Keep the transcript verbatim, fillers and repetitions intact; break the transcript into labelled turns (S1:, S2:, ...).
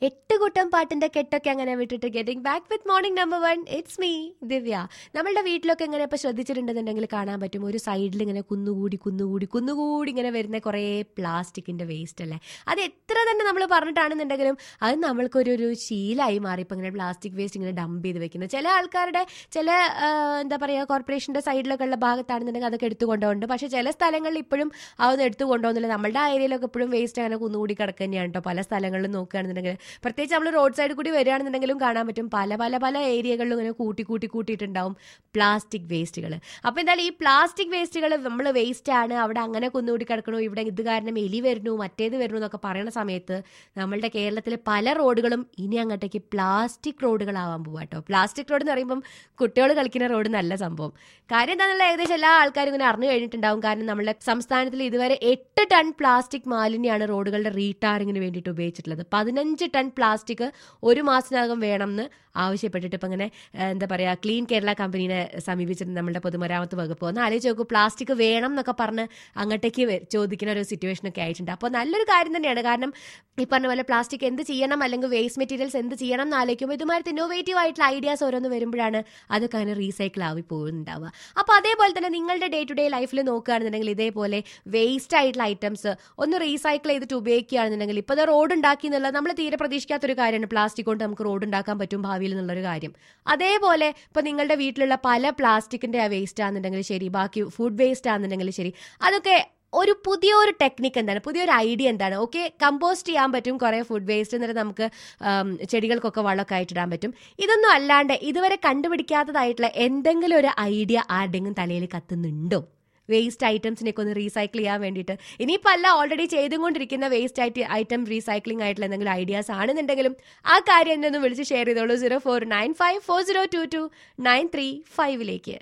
S1: എട്ട് കൂട്ടം പാട്ടിന്റെ കെട്ടൊക്കെ അങ്ങനെ വിട്ടിട്ട് getting back with morning number one it's me Divya. നമ്മളുടെ വീട്ടിലൊക്കെ ഇങ്ങനെ ഇപ്പൊ ശ്രദ്ധിച്ചിട്ടുണ്ടെന്നുണ്ടെങ്കിൽ കാണാൻ പറ്റും, ഒരു സൈഡിൽ ഇങ്ങനെ കുന്നുകൂടി കുന്നുകൂടി കുന്നുകൂടി ഇങ്ങനെ വരുന്ന കുറേ പ്ലാസ്റ്റിക്കിന്റെ വേസ്റ്റ് അല്ലേ. അത് എത്ര തന്നെ നമ്മൾ പറഞ്ഞിട്ടാണെന്നുണ്ടെങ്കിലും അത് നമ്മൾക്കൊരു ഒരു ശീലമായി മാറി. ഇപ്പൊ ഇങ്ങനെ പ്ലാസ്റ്റിക് വേസ്റ്റ് ഇങ്ങനെ ഡംപ് ചെയ്ത് വെക്കുന്നത് ചില ആൾക്കാരുടെ ചില ആ, എന്താ പറയുക, കോർപ്പറേഷന്റെ സൈഡിലൊക്കെ ഉള്ള ഭാഗത്താണെന്നുണ്ടെങ്കിൽ അതൊക്കെ എടുത്തു കൊണ്ടുപോകുന്നുണ്ട്. പക്ഷെ ചില സ്ഥലങ്ങളിൽ ഇപ്പോഴും അതൊന്നും എടുത്തു കൊണ്ടുപോകുന്നില്ല. നമ്മളുടെ ആ ഏരിയയിലൊക്കെ ഇപ്പോഴും വേസ്റ്റ് അങ്ങനെ കുന്നുകൂടി കിടക്കുക തന്നെയാണ് കേട്ടോ. പല സ്ഥലങ്ങളിലും നോക്കുകയാണെന്നുണ്ടെങ്കിൽ, പ്രത്യേകിച്ച് നമ്മൾ റോഡ് സൈഡിൽ കൂടി വരികയാണെന്നുണ്ടെങ്കിലും കാണാൻ പറ്റും പല പല പല ഏരിയകളിലും ഇങ്ങനെ കൂട്ടി കൂട്ടി കൂട്ടിയിട്ടുണ്ടാവും പ്ലാസ്റ്റിക് വേസ്റ്റുകൾ. അപ്പോൾ എന്തായാലും ഈ പ്ലാസ്റ്റിക് വേസ്റ്റുകൾ നമ്മൾ വേസ്റ്റ് ആണ്, അവിടെ അങ്ങനെ കുന്നുകൂടി കിടക്കണു, ഇവിടെ ഇത് കാരണം എലി വരുന്നു മറ്റേത് വരുന്നു എന്നൊക്കെ പറയുന്ന സമയത്ത് നമ്മളുടെ കേരളത്തിലെ പല റോഡുകളും ഇനി അങ്ങോട്ടേക്ക് പ്ലാസ്റ്റിക് റോഡുകളാവാൻ പോവാ കേട്ടോ. പ്ലാസ്റ്റിക് റോഡ് എന്ന് പറയുമ്പം കുട്ടികൾ കളിക്കുന്ന റോഡ് നല്ല സംഭവം. കാര്യം എന്താണെന്നുള്ള ഏകദേശം എല്ലാ ആൾക്കാരും ഇങ്ങനെ അറിഞ്ഞു കഴിഞ്ഞിട്ടുണ്ടാവും. കാരണം നമ്മുടെ സംസ്ഥാനത്തിൽ ഇതുവരെ എട്ട് ടൺ പ്ലാസ്റ്റിക് മാലിന്യമാണ് റോഡുകളുടെ റീടാറിങ്ങിന് വേണ്ടിയിട്ട് ഉപയോഗിച്ചിട്ടുള്ളത്. പതിനഞ്ച് ടൺ പ്ലാസ്റ്റിക് ഒരു മാസത്തിനകം വേണമെന്ന് ആവശ്യപ്പെട്ടിട്ട് ഇപ്പം ഇങ്ങനെ എന്താ പറയുക, ക്ലീൻ കേരള കമ്പനീനെ സമീപിച്ചിട്ടുണ്ട് നമ്മുടെ പൊതുമരാമത്ത് വകുപ്പ്. ഒന്ന് ആലോചിച്ച് നോക്കൂ, പ്ലാസ്റ്റിക് വേണം എന്നൊക്കെ പറഞ്ഞ് അങ്ങോട്ടേക്ക് വെ- ചോദിക്കുന്ന ഒരു സിറ്റുവേഷനൊക്കെ ആയിട്ടുണ്ട്. അപ്പോൾ നല്ലൊരു കാര്യം തന്നെയാണ്. കാരണം ഈ പറഞ്ഞ പോലെ പ്ലാസ്റ്റിക് എന്ത് ചെയ്യണം, അല്ലെങ്കിൽ വേസ്റ്റ് മെറ്റീരിയൽസ് എന്ത് ചെയ്യണം എന്ന് ആലോചിക്കുമ്പോൾ ഇതുമാതിരി ഇന്നോവേറ്റീവ് ആയിട്ടുള്ള ഐഡിയാസ് ഓരോന്ന് വരുമ്പോഴാണ് അതൊക്കെ അങ്ങനെ റീസൈക്കിൾ ആയി പോകുന്നുണ്ടാവുക. അപ്പോൾ അതേപോലെ തന്നെ നിങ്ങളുടെ ഡേ ടു ഡേ ലൈഫിൽ നോക്കുകയാണെന്നുണ്ടെങ്കിൽ ഇതേപോലെ വേസ്റ്റ് ആയിട്ടുള്ള ഐറ്റംസ് ഒന്ന് റീസൈക്കിൾ ചെയ്തിട്ട് ഉപയോഗിക്കുകയാണെന്നുണ്ടെങ്കിൽ, ഇപ്പോൾ അത് റോഡ് ഉണ്ടാക്കി എന്നുള്ളത് നമ്മൾ തീരെ പ്രതീക്ഷിക്കാത്തൊരു കാര്യമാണ്. പ്ലാസ്റ്റിക് കൊണ്ട് നമുക്ക് റോഡ് ഉണ്ടാക്കാൻ പറ്റും ഭാവിയിൽ എന്നുള്ളൊരു കാര്യം. അതേപോലെ ഇപ്പോൾ നിങ്ങളുടെ വീട്ടിലുള്ള പല പ്ലാസ്റ്റിക്കിന്റെ ആ വേസ്റ്റ് ആണെന്നുണ്ടെങ്കിൽ ശരി, ബാക്കി ഫുഡ് വേസ്റ്റ് ആണെന്നുണ്ടെങ്കിൽ ശരി, അതൊക്കെ ഒരു പുതിയൊരു ടെക്നിക്ക് എന്താണ്, പുതിയൊരു ഐഡിയ എന്താണ്, ഓക്കെ കമ്പോസ്റ്റ് ചെയ്യാൻ പറ്റും കുറേ ഫുഡ് വേസ്റ്റ്, എന്നിട്ട് നമുക്ക് ആം, ചെടികൾക്കൊക്കെ വളമൊക്കെ ആയിട്ടിടാൻ പറ്റും. ഇതൊന്നും അല്ലാണ്ട് ഇതുവരെ കണ്ടുപിടിക്കാത്തതായിട്ടുള്ള എന്തെങ്കിലും ഒരു ഐഡിയ ആരുടെങ്കിലും തലയിൽ കത്തുന്നുണ്ടോ വേസ്റ്റ് ഐറ്റംസിനെയൊക്കെ ഒന്ന് റീസൈക്കിൾ ചെയ്യാൻ വേണ്ടിയിട്ട്? ഇനിയിപ്പോൾ അല്ല, ഓൾറെഡി ചെയ്തുകൊണ്ടിരിക്കുന്ന വേസ്റ്റ് ആയിട്ട് ഐറ്റം റീസൈക്ലിംഗ് ആയിട്ടുള്ള എന്തെങ്കിലും ഐഡിയാസ് ആണെന്നുണ്ടെങ്കിലും ആ കാര്യം എന്നെ ഒന്ന് വിളിച്ച് ഷെയർ ചെയ്തോളൂ. Zero four nine five four zero two two nine three ഫൈവിലേക്ക്.